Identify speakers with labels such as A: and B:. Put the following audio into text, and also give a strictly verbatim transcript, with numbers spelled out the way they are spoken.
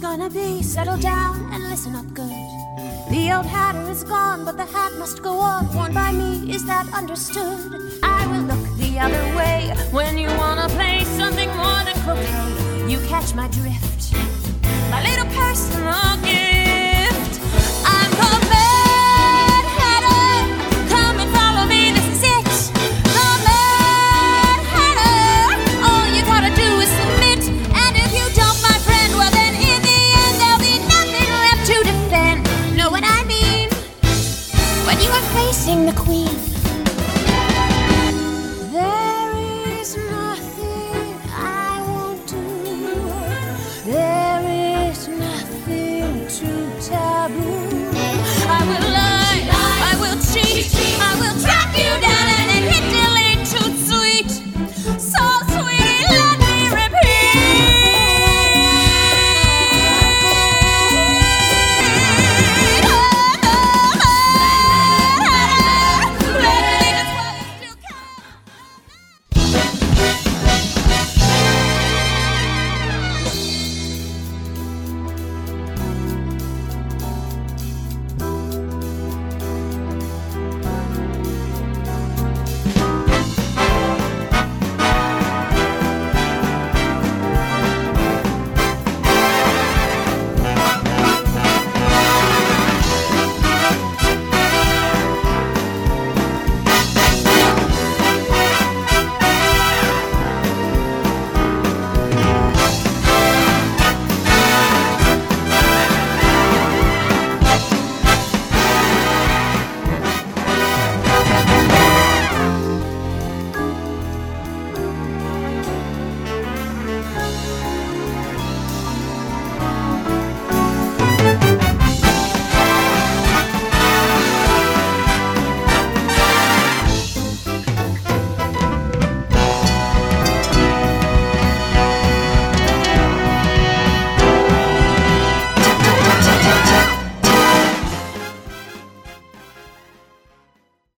A: gonna be? Settle down and listen up good. The old hatter is gone, but the hat must go on, worn by me, is that understood? I will look the other way when you wanna play something more than croquet. You catch my drift. My little person